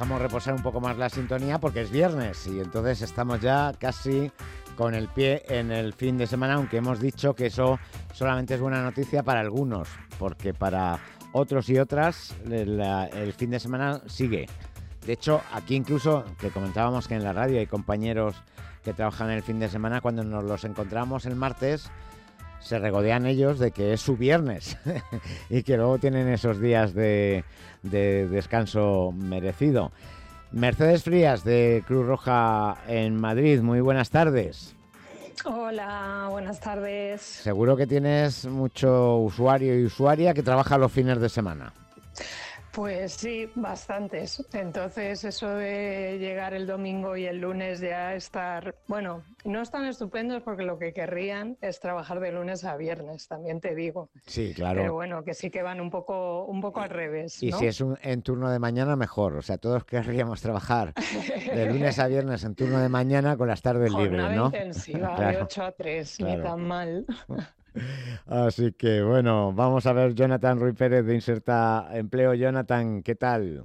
dejamos reposar un poco más la sintonía porque es viernes y entonces estamos ya casi con el pie en el fin de semana, aunque hemos dicho que eso solamente es buena noticia para algunos, porque para otros y otras el fin de semana sigue. De hecho, aquí incluso, que comentábamos que en la radio hay compañeros que trabajan el fin de semana, cuando nos los encontramos el martes, se regodean ellos de que es su viernes y que luego tienen esos días de descanso merecido. Mercedes Frías, de Cruz Roja en Madrid, muy buenas tardes. Hola, buenas tardes. Seguro que tienes mucho usuario y usuaria que trabaja los fines de semana. Pues sí, bastantes. Entonces eso de llegar el domingo y el lunes ya estar... Bueno, no están estupendos porque lo que querrían es trabajar de lunes a viernes, también te digo. Sí, claro. Pero bueno, que sí que van un poco al revés, ¿no? Y si es en turno de mañana, mejor. O sea, todos querríamos trabajar de lunes a viernes en turno de mañana con las tardes libres, ¿no? Intensiva, claro, de 8 a 3, claro. ni tan mal. Así que, bueno, vamos a ver Jonathan Ruiz Pérez de Inserta Empleo. Jonathan, ¿qué tal?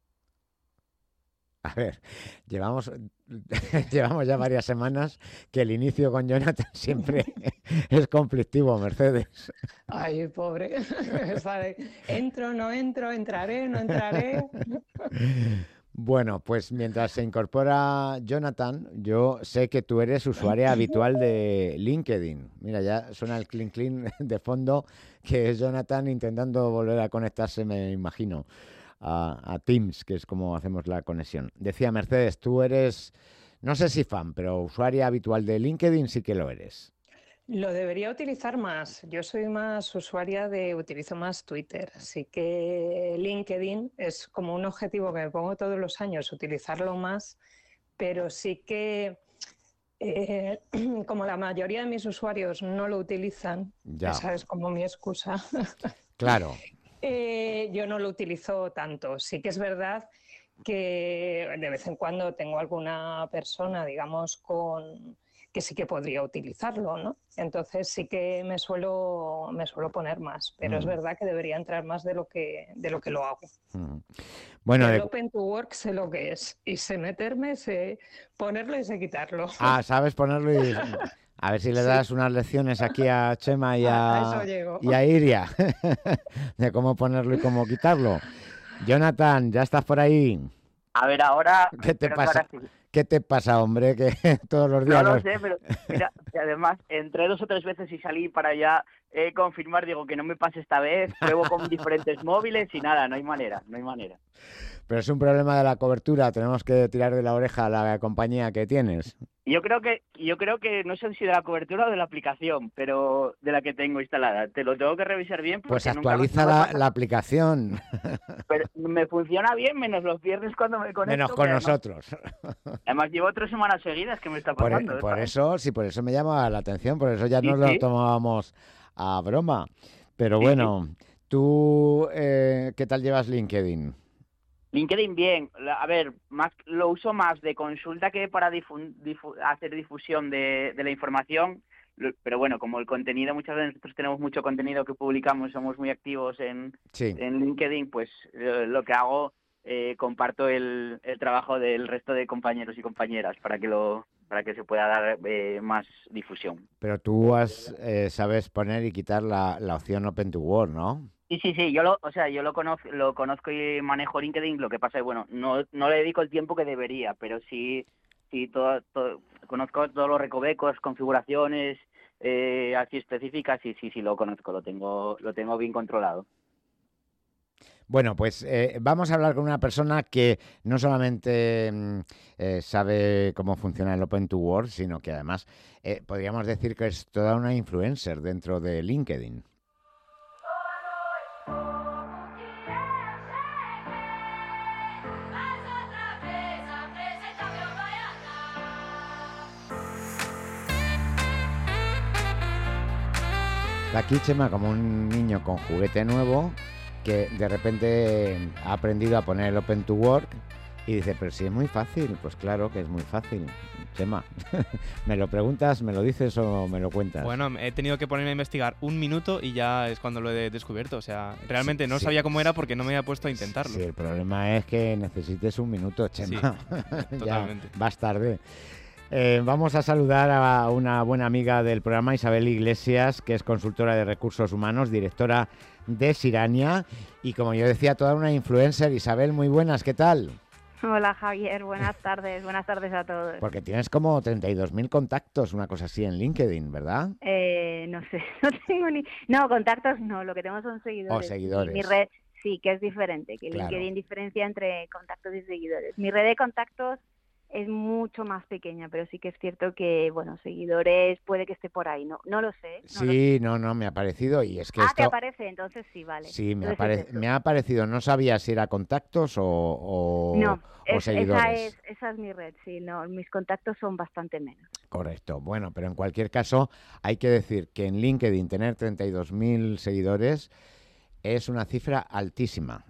A ver, llevamos ya varias semanas que el inicio con Jonathan siempre es conflictivo, Mercedes. Ay, pobre. Entro, no entro, entraré, no entraré. Bueno, pues mientras se incorpora Jonathan, yo sé que tú eres usuaria habitual de LinkedIn. Mira, ya suena el clink clink de fondo, que es Jonathan intentando volver a conectarse, me imagino, a Teams, que es como hacemos la conexión. Decía Mercedes, tú eres, no sé si fan, pero usuaria habitual de LinkedIn sí que lo eres. Lo debería utilizar más. Yo soy más usuaria utilizo más Twitter, así que LinkedIn es como un objetivo que me pongo todos los años, utilizarlo más, pero sí que como la mayoría de mis usuarios no lo utilizan, Ya. esa es como mi excusa. Claro. Yo no lo utilizo tanto. Sí que es verdad que de vez en cuando tengo alguna persona, digamos, que sí que podría utilizarlo, ¿no? Entonces sí que me suelo poner más, pero es verdad que debería entrar más de lo que lo hago. Bueno, el Open to Work sé lo que es, y sé meterme, sé ponerlo y sé quitarlo. Ah, sabes ponerlo y... A ver si le das unas lecciones aquí a Chema y a eso llego. Y a Iria de cómo ponerlo y cómo quitarlo. Jonathan, ¿ya estás por ahí? A ver, ahora... ¿Qué te pasa? Sí. ¿Qué te pasa, hombre? Que todos los días... No lo sé, pero mira, además entré 2 o 3 veces y salí para ya confirmar, digo que no me pase esta vez, pruebo con diferentes móviles y nada, no hay manera. Pero es un problema de la cobertura, tenemos que tirar de la oreja a la compañía que tienes. Yo creo que no sé si de la cobertura o de la aplicación, pero de la que tengo instalada. Te lo tengo que revisar bien. Pues actualiza la aplicación. Pero me funciona bien, menos los viernes cuando me conecto. Menos con nosotros. Además llevo 3 semanas seguidas que me está pasando. Por eso me llama la atención, por eso ya nos lo tomábamos a broma. Pero bueno, ¿tú qué tal llevas LinkedIn? LinkedIn bien, a ver, lo uso más de consulta que para hacer difusión de la información, pero bueno, como el contenido, muchas veces nosotros tenemos mucho contenido que publicamos, somos muy activos en LinkedIn, pues lo que hago, comparto el trabajo del resto de compañeros y compañeras para que se pueda dar más difusión. Pero tú sabes poner y quitar la opción Open to Work, ¿no? Sí, yo lo conozco y manejo LinkedIn, lo que pasa es, bueno, no le dedico el tiempo que debería, pero sí conozco todos los recovecos, configuraciones así específicas, y sí lo conozco, lo tengo bien controlado. Bueno, pues vamos a hablar con una persona que no solamente sabe cómo funciona el Open to Work, sino que además podríamos decir que es toda una influencer dentro de LinkedIn. Está aquí Chema como un niño con juguete nuevo que de repente ha aprendido a poner el Open to Work Y dice, pero si es muy fácil. Pues claro que es muy fácil, Chema. ¿Me lo preguntas, me lo dices o me lo cuentas? Bueno, he tenido que ponerme a investigar 1 minuto y ya es cuando lo he descubierto. O sea, realmente no sabía cómo era porque no me había puesto a intentarlo. Sí, el problema es que necesites 1 minuto, Chema. Sí, totalmente. Ya vas tarde. Vamos a saludar a una buena amiga del programa, Isabel Iglesias, que es consultora de recursos humanos, directora de Sirania y, como yo decía, toda una influencer. Isabel, muy buenas, ¿qué tal? Hola Javier, buenas tardes a todos. Porque tienes como 32.000 contactos, una cosa así, en LinkedIn, ¿verdad? No sé, no tengo ni... No, contactos no, lo que tengo son seguidores. Seguidores. Mi red sí, que es diferente, que Claro. LinkedIn diferencia entre contactos y seguidores. Mi red de contactos es mucho más pequeña, pero sí que es cierto que, bueno, seguidores puede que esté por ahí, no lo sé. Sí, no, me ha parecido y es que ¿te aparece? Entonces sí, vale. Sí, me Entonces ha aparecido, no sabía si era contactos o seguidores. Esa es mi red, sí, no, mis contactos son bastante menos. Correcto, bueno, pero en cualquier caso hay que decir que en LinkedIn tener 32.000 seguidores es una cifra altísima.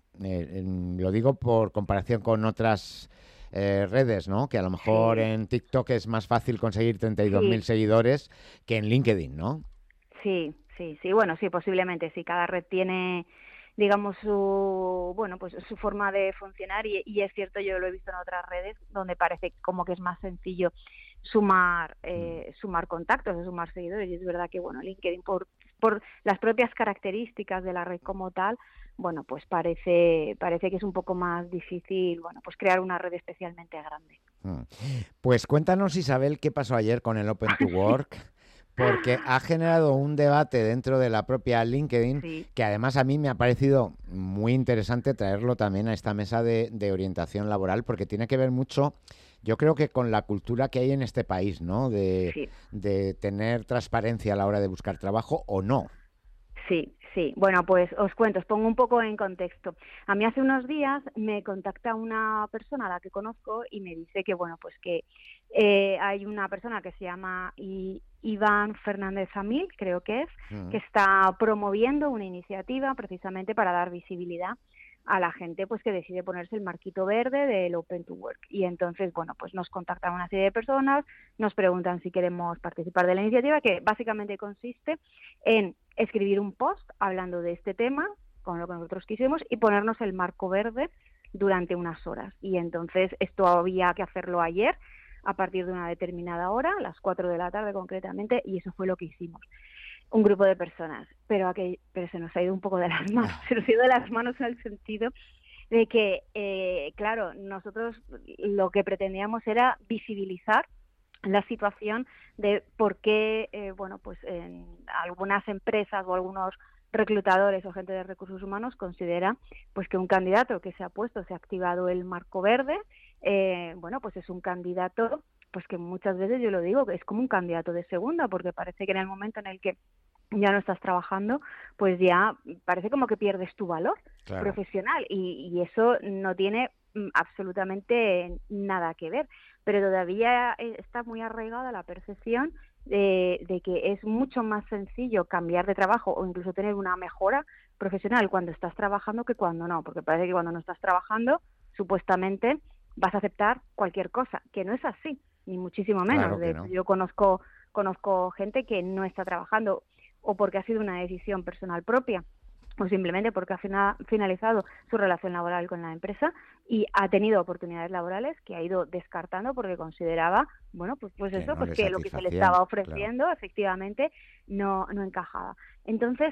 Lo digo por comparación con otras redes, ¿no? Que a lo mejor en TikTok es más fácil conseguir 32.000 seguidores que en LinkedIn, ¿no? Sí, bueno, sí, posiblemente, sí, cada red tiene, digamos, su forma de funcionar y es cierto, yo lo he visto en otras redes donde parece como que es más sencillo sumar contactos o sumar seguidores, y es verdad que, bueno, LinkedIn por las propias características de la red como tal, bueno, pues parece que es un poco más difícil, bueno, pues crear una red especialmente grande. Pues cuéntanos, Isabel, qué pasó ayer con el Open to Work, porque ha generado un debate dentro de la propia LinkedIn, que además a mí me ha parecido muy interesante traerlo también a esta mesa de orientación laboral, porque tiene que ver mucho, yo creo que con la cultura que hay en este país, ¿no? De tener transparencia a la hora de buscar trabajo o no. Sí. Bueno, pues os cuento, os pongo un poco en contexto. A mí hace unos días me contacta una persona a la que conozco y me dice que, bueno, pues que hay una persona que se llama Iván Fernández Amil, creo que es, que está promoviendo una iniciativa precisamente para dar visibilidad a la gente pues que decide ponerse el marquito verde del Open to Work. Y entonces, bueno, pues nos contactan una serie de personas, nos preguntan si queremos participar de la iniciativa, que básicamente consiste en escribir un post hablando de este tema, con lo que nosotros quisimos, y ponernos el marco verde durante unas horas. Y entonces esto había que hacerlo ayer, a partir de una determinada hora, a las 4 de la tarde concretamente, y eso fue lo que hicimos. Un grupo de personas, pero se nos ha ido un poco de las manos, se nos ha ido de las manos en el sentido de que, claro, nosotros lo que pretendíamos era visibilizar la situación de por qué, pues en algunas empresas o algunos reclutadores o gente de recursos humanos considera pues que un candidato que se ha activado el marco verde, pues es un candidato pues que muchas veces, yo lo digo, que es como un candidato de segunda, porque parece que en el momento en el que ya no estás trabajando, pues ya parece como que pierdes tu valor profesional y eso no tiene absolutamente nada que ver, pero todavía está muy arraigada la percepción de que es mucho más sencillo cambiar de trabajo o incluso tener una mejora profesional cuando estás trabajando que cuando no, porque parece que cuando no estás trabajando supuestamente vas a aceptar cualquier cosa, que no es así, ni muchísimo menos. Claro que no. Yo conozco gente que no está trabajando o porque ha sido una decisión personal propia o simplemente porque ha finalizado su relación laboral con la empresa y ha tenido oportunidades laborales que ha ido descartando porque consideraba, que lo que se le estaba ofreciendo efectivamente no encajaba. Entonces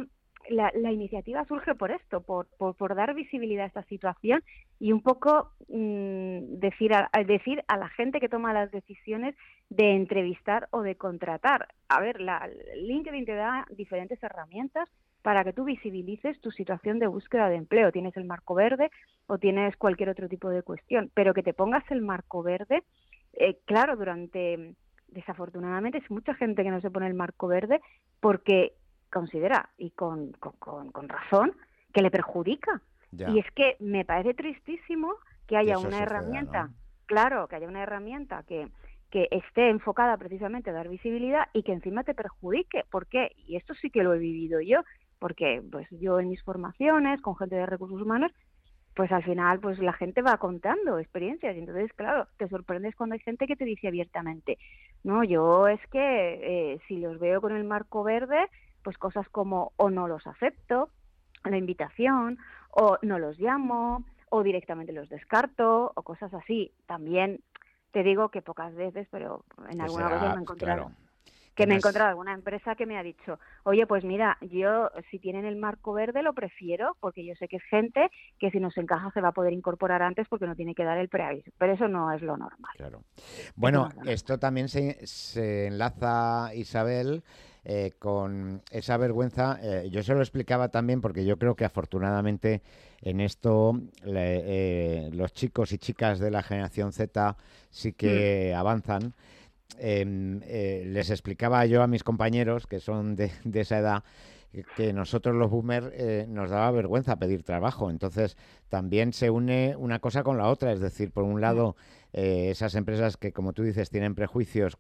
la iniciativa surge por esto, por dar visibilidad a esta situación y un poco decir a la gente que toma las decisiones de entrevistar o de contratar. A ver, LinkedIn te da diferentes herramientas para que tú visibilices tu situación de búsqueda de empleo. Tienes el marco verde o tienes cualquier otro tipo de cuestión, pero que te pongas el marco verde, claro, desafortunadamente es mucha gente que no se pone el marco verde porque considera, y con razón, que le perjudica. Ya. Y es que me parece tristísimo que haya una herramienta, ¿no? claro, que haya una herramienta que esté enfocada precisamente a dar visibilidad y que encima te perjudique. ¿Por qué? Y esto sí que lo he vivido yo, porque pues yo en mis formaciones con gente de recursos humanos pues al final pues la gente va contando experiencias y entonces, claro, te sorprendes cuando hay gente que te dice abiertamente, no, yo es que si los veo con el marco verde, pues cosas como o no los acepto, la invitación, o no los llamo, o directamente los descarto, o cosas así. También te digo que pocas veces, pero en Que alguna será, ocasión me he encontrado... claro, Que me he no es- encontrado alguna empresa que me ha dicho, oye, pues mira, yo si tienen el marco verde lo prefiero porque yo sé que es gente que si nos encaja se va a poder incorporar antes porque no tiene que dar el preaviso. Pero eso no es lo normal. Claro. Eso Bueno, no es lo normal. esto también se enlaza, Isabel, con esa vergüenza. Yo se lo explicaba también porque yo creo que afortunadamente en esto los chicos y chicas de la generación Z sí que avanzan. Les explicaba yo a mis compañeros que son de esa edad que nosotros los boomers nos daba vergüenza pedir trabajo. Entonces también se une una cosa con la otra. Es decir, por un lado, esas empresas que, como tú dices, tienen prejuicios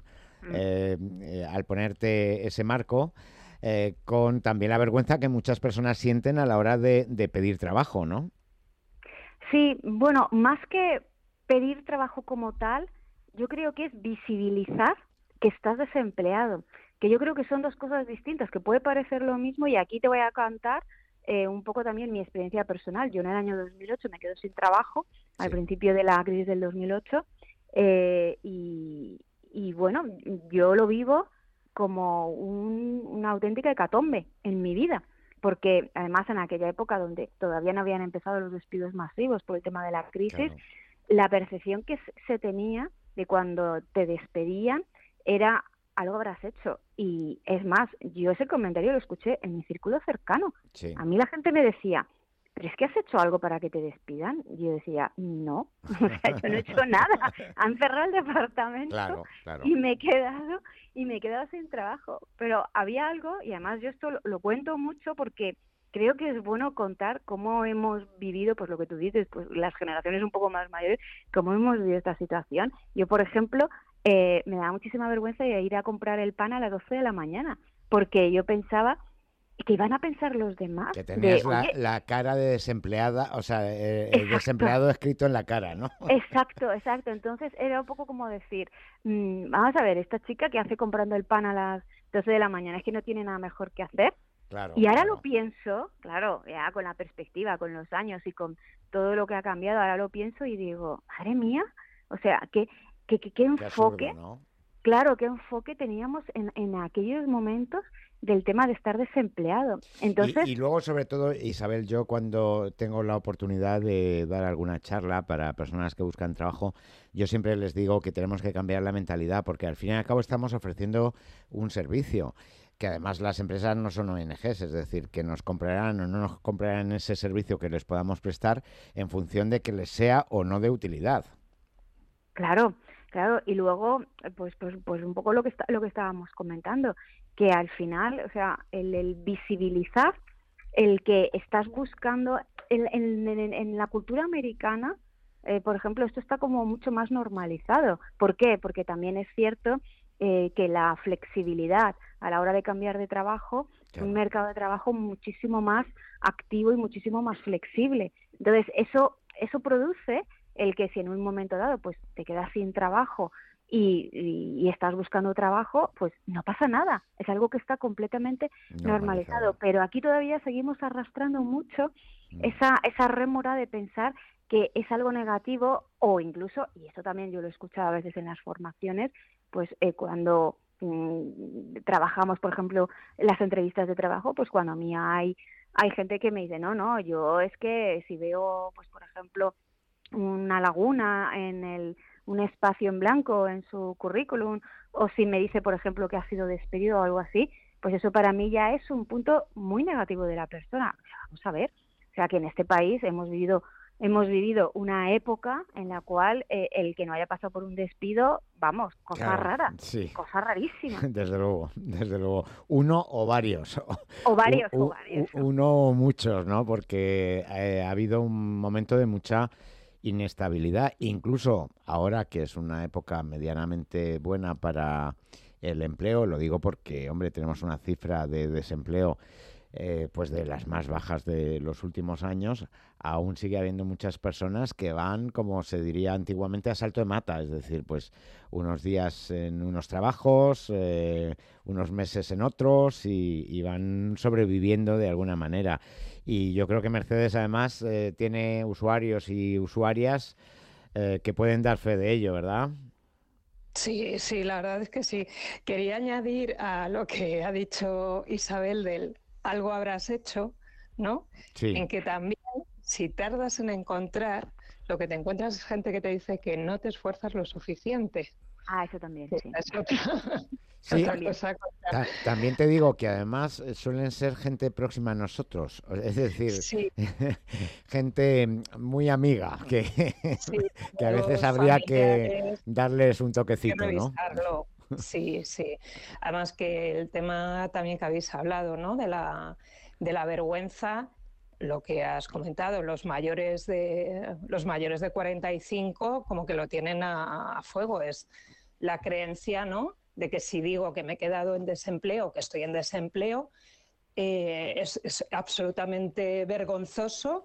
al ponerte ese marco, con también la vergüenza que muchas personas sienten a la hora de pedir trabajo, ¿no? Sí, bueno, más que pedir trabajo como tal, yo creo que es visibilizar que estás desempleado, que yo creo que son dos cosas distintas, que puede parecer lo mismo y aquí te voy a contar un poco también mi experiencia personal. Yo en el año 2008 me quedo sin trabajo, al Sí. principio de la crisis del 2008, y bueno, yo lo vivo como una auténtica hecatombe en mi vida, porque además en aquella época donde todavía no habían empezado los despidos masivos por el tema de la crisis, Claro. la percepción que se tenía de cuando te despedían era algo habrás hecho. Y es más, yo ese comentario lo escuché en mi círculo cercano. Sí. A mí la gente me decía, ¿pero es que has hecho algo para que te despidan? Y yo decía, no, o sea, yo no he hecho nada. Han cerrado el departamento Claro, claro. y me he quedado sin trabajo. Pero había algo, y además yo esto lo cuento mucho porque creo que es bueno contar cómo hemos vivido, pues lo que tú dices, pues las generaciones un poco más mayores, cómo hemos vivido esta situación. Yo, por ejemplo, me da muchísima vergüenza ir a comprar el pan a las 12 de la mañana, porque yo pensaba que iban a pensar los demás. Que tenías Oye, la cara de desempleada, o sea, el exacto. desempleado escrito en la cara, ¿no? Exacto, exacto. Entonces era un poco como decir, vamos a ver, esta chica que hace comprando el pan a las 12 de la mañana, es que no tiene nada mejor que hacer. Claro, Y ahora claro. lo pienso, claro, ya con la perspectiva, con los años y con todo lo que ha cambiado, ahora lo pienso y digo, madre mía, o sea, qué Qué enfoque, absurdo, ¿no? claro, qué enfoque teníamos en aquellos momentos del tema de estar desempleado. Entonces, Y luego, sobre todo, Isabel, yo cuando tengo la oportunidad de dar alguna charla para personas que buscan trabajo, yo siempre les digo que tenemos que cambiar la mentalidad porque al fin y al cabo estamos ofreciendo un servicio, que además las empresas no son ONGs, es decir, que nos comprarán o no nos comprarán ese servicio que les podamos prestar en función de que les sea o no de utilidad. claro, claro, y luego, pues un poco lo que estábamos comentando, que al final, o sea, el visibilizar el que estás buscando en la cultura americana, por ejemplo, esto está como mucho más normalizado. ¿Por qué? Porque también es cierto que la flexibilidad a la hora de cambiar de trabajo es un Claro. mercado de trabajo muchísimo más activo y muchísimo más flexible. Entonces, eso produce el que si en un momento dado pues te quedas sin trabajo y estás buscando trabajo, pues no pasa nada. Es algo que está completamente normalizado. Pero aquí todavía seguimos arrastrando mucho esa rémora de pensar que es algo negativo o incluso, y eso también yo lo he escuchado a veces en las formaciones, pues cuando trabajamos, por ejemplo, en las entrevistas de trabajo, pues cuando a mí hay gente que me dice, no, yo es que si veo, pues por ejemplo, una laguna un espacio en blanco en su currículum, o si me dice, por ejemplo, que ha sido despedido o algo así, pues eso para mí ya es un punto muy negativo de la persona. O sea, vamos a ver, o sea que en este país hemos vivido una época en la cual el que no haya pasado por un despido, vamos, cosa Claro, rara, sí. cosa rarísima. Desde luego, desde luego. Uno o varios. O varios, o varios. Uno o muchos, ¿no? Porque ha habido un momento de mucha inestabilidad. Incluso ahora que es una época medianamente buena para el empleo, lo digo porque, hombre, tenemos una cifra de desempleo pues de las más bajas de los últimos años, aún sigue habiendo muchas personas que van, como se diría antiguamente, a salto de mata, es decir, pues unos días en unos trabajos, unos meses en otros y van sobreviviendo de alguna manera. Y yo creo que Mercedes además tiene usuarios y usuarias que pueden dar fe de ello, ¿verdad? Sí, sí, la verdad es que sí. Quería añadir a lo que ha dicho Isabel del algo habrás hecho, ¿no? Sí, En que también, si tardas en encontrar, lo que te encuentras es gente que te dice que no te esfuerzas lo suficiente. Ah, eso también, sí. Esta es otra, sí. otra cosa. También te digo que además suelen ser gente próxima a nosotros, es decir, Sí, gente muy amiga, sí, que a veces amigos, habría que familiares, darles un que toquecito, ¿no? revisarlo. Sí, sí. Además que el tema también que habéis hablado, ¿no? De la vergüenza, lo que has comentado, los mayores de 45 como que lo tienen a fuego, es la creencia, ¿no? De que si digo que me he quedado en desempleo, que estoy en desempleo, es absolutamente vergonzoso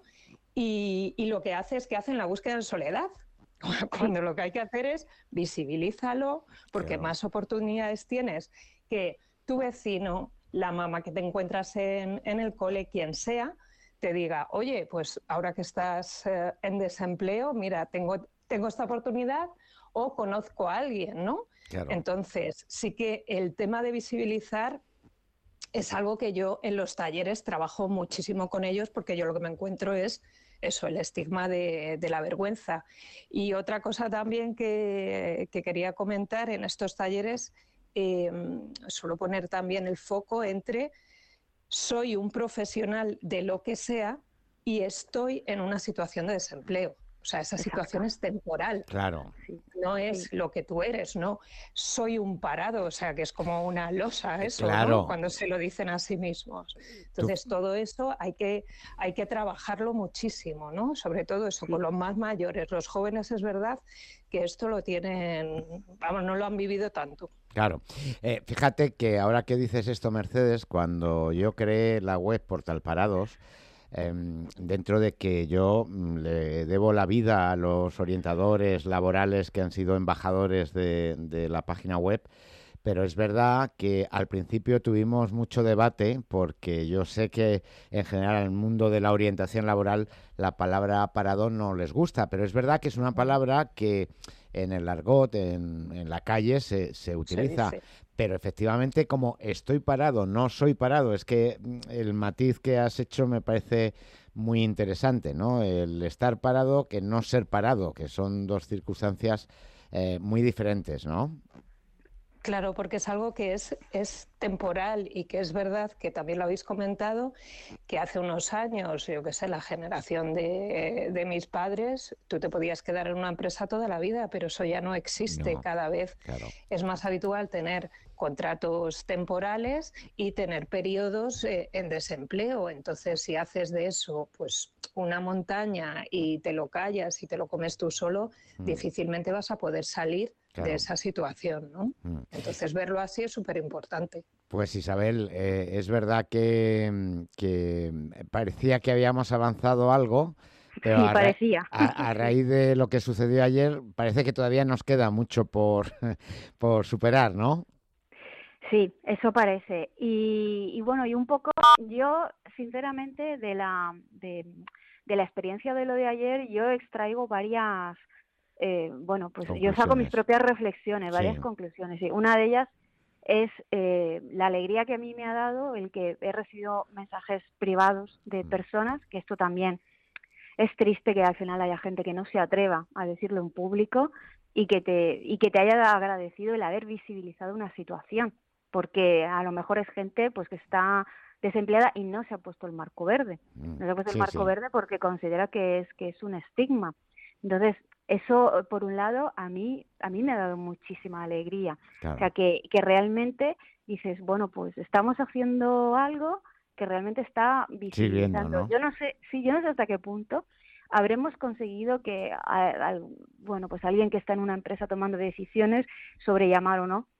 y lo que hace es que hacen la búsqueda en soledad. Sí, Cuando lo que hay que hacer es visibilízalo, porque Claro, más oportunidades tienes que tu vecino, la mamá que te encuentras en el cole, quien sea, te diga, oye, pues ahora que estás en desempleo, mira, tengo esta oportunidad o conozco a alguien, ¿no? claro. Entonces, sí que el tema de visibilizar es algo que yo en los talleres trabajo muchísimo con ellos porque yo lo que me encuentro es eso, el estigma de la vergüenza. Y otra cosa también que quería comentar en estos talleres, eh, suelo poner también el foco entre soy un profesional de lo que sea y estoy en una situación de desempleo. O sea, esa situación exacto. es temporal, Claro, Sí, no sí, es lo que tú eres, ¿no? Soy un parado, o sea, que es como una losa eso, ¿no? claro. Cuando se lo dicen a sí mismos. Tú, Entonces, todo eso hay que trabajarlo muchísimo, ¿no? Sobre todo eso, con sí. los más mayores. Los jóvenes es verdad que esto lo tienen, vamos, no lo han vivido tanto. claro. Fíjate que ahora que dices esto, Mercedes, cuando yo creé la web Portal Parados, dentro de que yo le debo la vida a los orientadores laborales que han sido embajadores de la página web, pero es verdad que al principio tuvimos mucho debate porque yo sé que en general en el mundo de la orientación laboral la palabra parado no les gusta, pero es verdad que es una palabra que en el argot, en la calle se Se utiliza. dice. Pero efectivamente, como estoy parado, no soy parado, es que el matiz que has hecho me parece muy interesante, ¿no? El estar parado que no ser parado, que son dos circunstancias muy diferentes, ¿no? Claro, porque es algo que es temporal y que es verdad que también lo habéis comentado, que hace unos años, yo qué sé, la generación de mis padres, tú te podías quedar en una empresa toda la vida, pero eso ya no existe. No, Cada vez claro. es más habitual tener contratos temporales y tener periodos en desempleo. Entonces, si haces de eso pues una montaña y te lo callas y te lo comes tú solo, Mm, difícilmente vas a poder salir de claro. esa situación, ¿no? Mm. Entonces, verlo así es súper importante. Pues Isabel, es verdad que parecía que habíamos avanzado algo, pero Sí, parecía. a Sí. raíz de lo que sucedió ayer, parece que todavía nos queda mucho por, por superar, ¿no? Sí, eso parece. Y bueno, y un poco, yo sinceramente de la experiencia de lo de ayer, yo extraigo varias, bueno, pues yo saco mis Conclusiones. propias reflexiones, varias Sí. conclusiones. Y una de ellas es la alegría que a mí me ha dado el que he recibido mensajes privados de personas, que esto también es triste que al final haya gente que no se atreva a decirlo en público y que te haya agradecido el haber visibilizado una situación, porque a lo mejor es gente pues que está desempleada y no se ha puesto el marco verde. No se ha puesto el Sí, marco sí, verde porque considera que es un estigma. Entonces, eso por un lado a mí me ha dado muchísima alegría. O claro. sea, que realmente dices, bueno, pues estamos haciendo algo que realmente está Sirviendo, visibilizando. ¿no? Yo no sé, sí, yo no sé hasta qué punto habremos conseguido que, bueno, pues alguien que está en una empresa tomando decisiones sobre llamar o no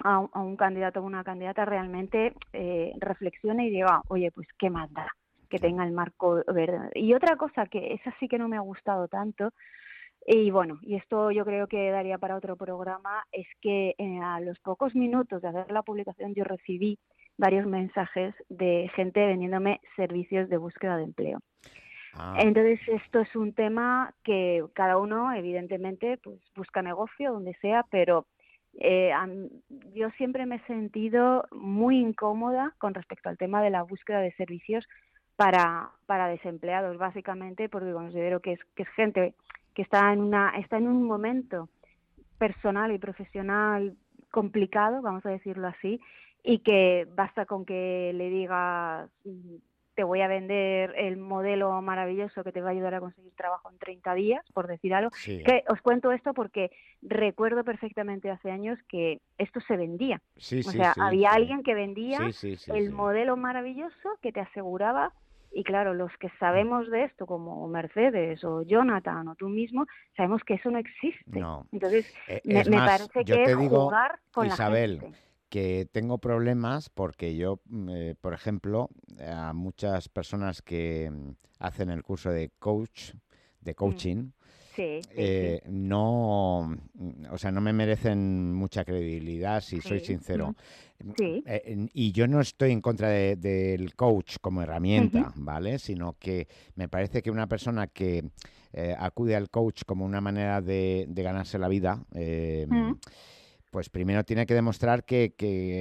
a un candidato o una candidata realmente reflexione y diga, oye, pues qué más da que tenga el marco verde. Y otra cosa que esa sí que no me ha gustado tanto, y bueno, y esto yo creo que daría para otro programa, es que a los pocos minutos de hacer la publicación yo recibí varios mensajes de gente vendiéndome servicios de búsqueda de empleo. Entonces esto es un tema que cada uno evidentemente pues busca negocio donde sea, pero yo siempre me he sentido muy incómoda con respecto al tema de la búsqueda de servicios para desempleados, básicamente porque considero que es gente que está en un momento personal y profesional complicado, vamos a decirlo así, y que basta con que le digas te voy a vender el modelo maravilloso que te va a ayudar a conseguir trabajo en 30 días, por decir algo. Sí. Que os cuento esto porque recuerdo perfectamente hace años que esto se vendía. Había alguien que vendía el modelo maravilloso que te aseguraba. Y claro, los que sabemos de esto, como Mercedes o Jonathan o tú mismo, sabemos que eso no existe. No. Entonces, Es me más, parece yo que te es digo, jugar con Isabel, la gente. que tengo problemas porque yo, por ejemplo, a muchas personas que hacen el curso de coaching, Sí. no, o sea, no me merecen mucha credibilidad, si soy sincero. Sí. Y yo no estoy en contra del coach como herramienta, ¿vale? Sino que me parece que una persona que acude al coach como una manera de ganarse la vida, pues primero tiene que demostrar que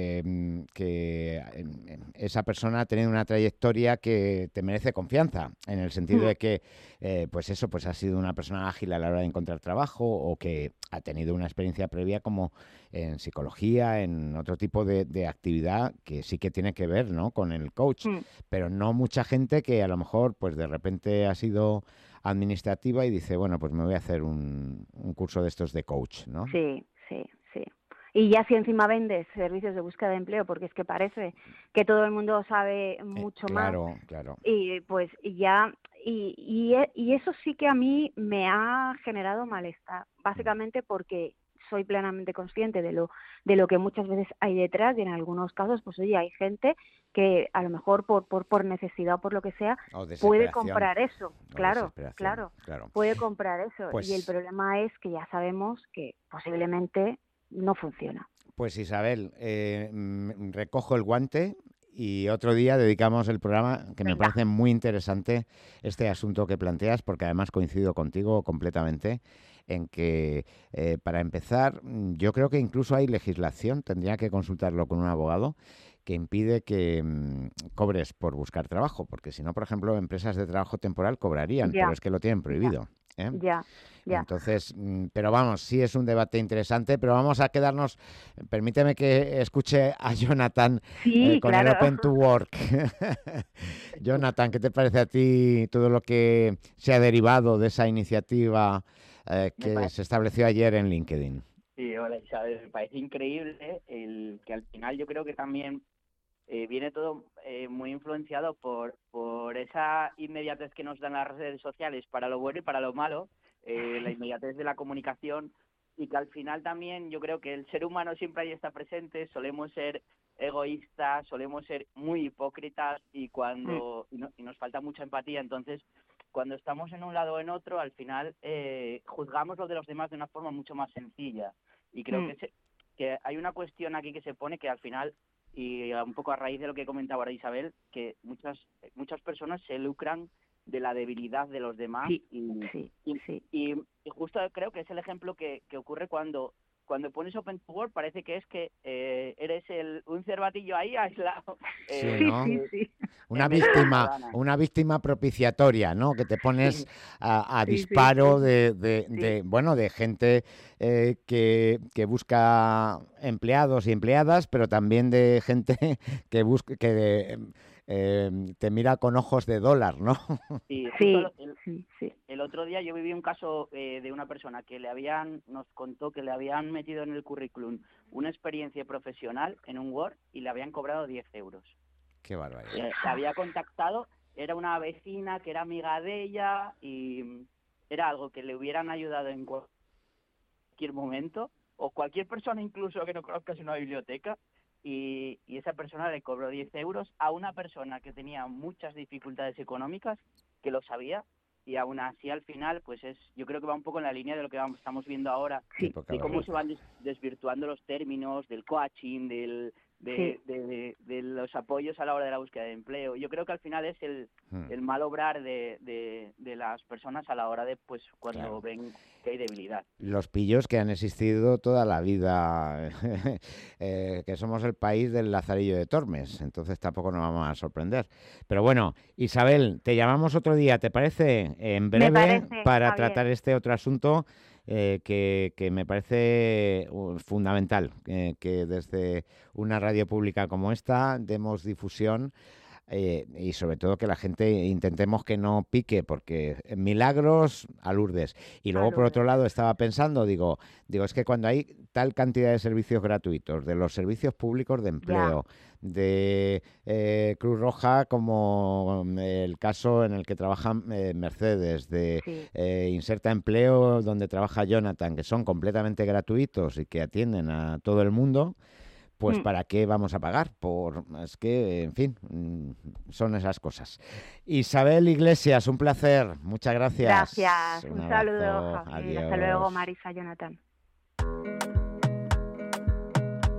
esa persona ha tenido una trayectoria que te merece confianza, en el sentido de que, pues eso, pues ha sido una persona ágil a la hora de encontrar trabajo o que ha tenido una experiencia previa como en psicología, en otro tipo de actividad que sí que tiene que ver, ¿no?, con el coach, pero no mucha gente que a lo mejor, pues de repente ha sido administrativa y dice, bueno, pues me voy a hacer un curso de estos de coach, ¿no? Sí. Y ya si encima vendes servicios de búsqueda de empleo, porque es que parece que todo el mundo sabe mucho más. Claro. Y pues ya, y eso sí que a mí me ha generado malestar, básicamente porque soy plenamente consciente de lo que muchas veces hay detrás, y en algunos casos, pues oye, hay gente que a lo mejor por necesidad o por lo que sea, puede comprar eso. Claro. Puede comprar eso. Pues, y el problema es que ya sabemos que posiblemente no funciona. Pues Isabel, recojo el guante y otro día dedicamos el programa, que me parece muy interesante este asunto que planteas, porque además coincido contigo completamente en que, para empezar, yo creo que incluso hay legislación, tendría que consultarlo con un abogado, que impide que cobres por buscar trabajo, porque si no, por ejemplo, empresas de trabajo temporal cobrarían, pero es que lo tienen prohibido. Ya. Entonces, pero vamos, sí es un debate interesante, pero vamos a quedarnos, permíteme que escuche a Jonathan con el Open to Work. Jonathan, ¿qué te parece a ti todo lo que se ha derivado de esa iniciativa que se estableció ayer en LinkedIn? Sí, hola Isabel, me parece increíble el que al final yo creo que también viene todo muy influenciado por esa inmediatez que nos dan las redes sociales para lo bueno y para lo malo, la inmediatez de la comunicación, y que al final también yo creo que el ser humano siempre ahí está presente, solemos ser egoístas, solemos ser muy hipócritas y nos falta mucha empatía. Entonces, cuando estamos en un lado o en otro, al final juzgamos lo de los demás de una forma mucho más sencilla. Y creo que hay una cuestión aquí que se pone que al final, y un poco a raíz de lo que comentaba ahora Isabel, que muchas personas se lucran de la debilidad de los demás. Y justo creo que es el ejemplo que ocurre cuando pones Open to Work, parece que es que eres un cervatillo ahí aislado. Sí. Una víctima propiciatoria, ¿no? Que te pones a disparo de gente que busca empleados y empleadas, pero también de gente que te mira con ojos de dólar, ¿no? Sí. El otro día yo viví un caso de una persona que nos contó que le habían metido en el currículum una experiencia profesional en un Word y le habían cobrado 10 euros. Qué barbaridad. Se había contactado, era una vecina que era amiga de ella y era algo que le hubieran ayudado en cualquier momento, o cualquier persona incluso que no conozcas una biblioteca, y esa persona le cobró 10 euros a una persona que tenía muchas dificultades económicas, que lo sabía, y aún así al final, pues yo creo que va un poco en la línea de lo que estamos viendo ahora, de cómo se van desvirtuando los términos del coaching, de los apoyos a la hora de la búsqueda de empleo. Yo creo que al final es el mal obrar de las personas a la hora de, pues, cuando ven que hay debilidad. Los pillos que han existido toda la vida, que somos el país del Lazarillo de Tormes, entonces tampoco nos vamos a sorprender. Pero bueno, Isabel, te llamamos otro día, ¿te parece? En breve, para Javier, tratar este otro asunto que me parece fundamental, que desde una radio pública como esta demos difusión. Y sobre todo que la gente intentemos que no pique, porque milagros a Lourdes. Y luego, por otro lado, estaba pensando, digo, es que cuando hay tal cantidad de servicios gratuitos, de los servicios públicos de empleo, de Cruz Roja, como el caso en el que trabaja Mercedes, de Inserta Empleo, donde trabaja Jonathan, que son completamente gratuitos y que atienden a todo el mundo, pues ¿para qué vamos a pagar? Es que, en fin, son esas cosas. Isabel Iglesias, un placer. Muchas gracias. Gracias. Un saludo, Javier. Adiós. Hasta luego, Marisa, Jonathan.